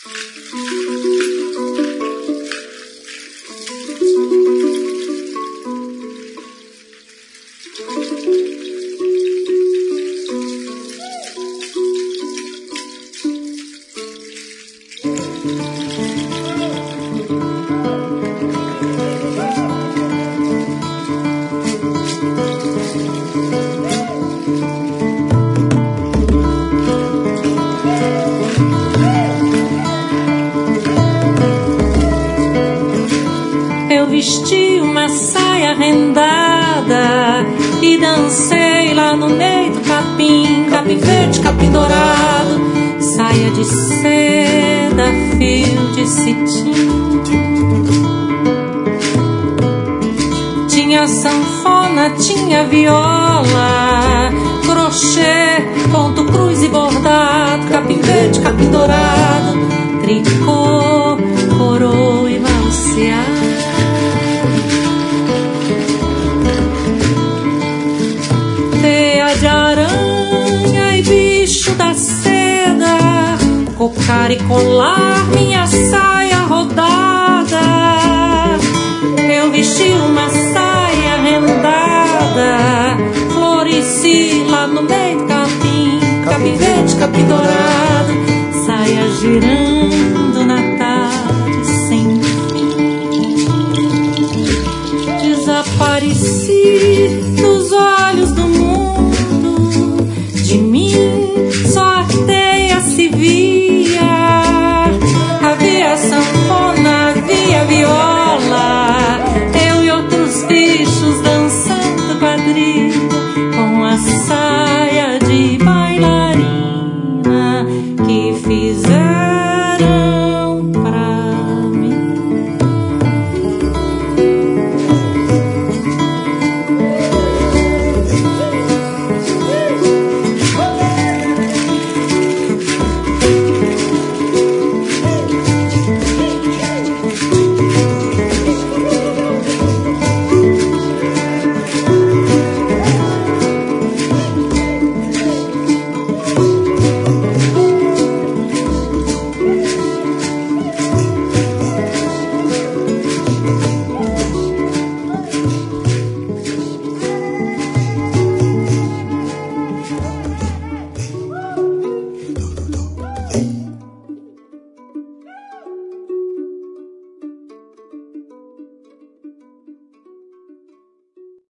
Vesti uma saia rendada e dancei lá no meio do capim, capim verde, capim dourado, saia de seda, fio de cetim. Tinha sanfona, tinha viola, crochê, ponto, cruz e bordado, capim verde, capim dourado, tricô, coroa e valseado. De aranha e bicho da seda, cocar e colar, minha saia rodada. Eu vesti uma saia rendada, floresci lá no meio do capim, capim verde, capim dourado, saia girando.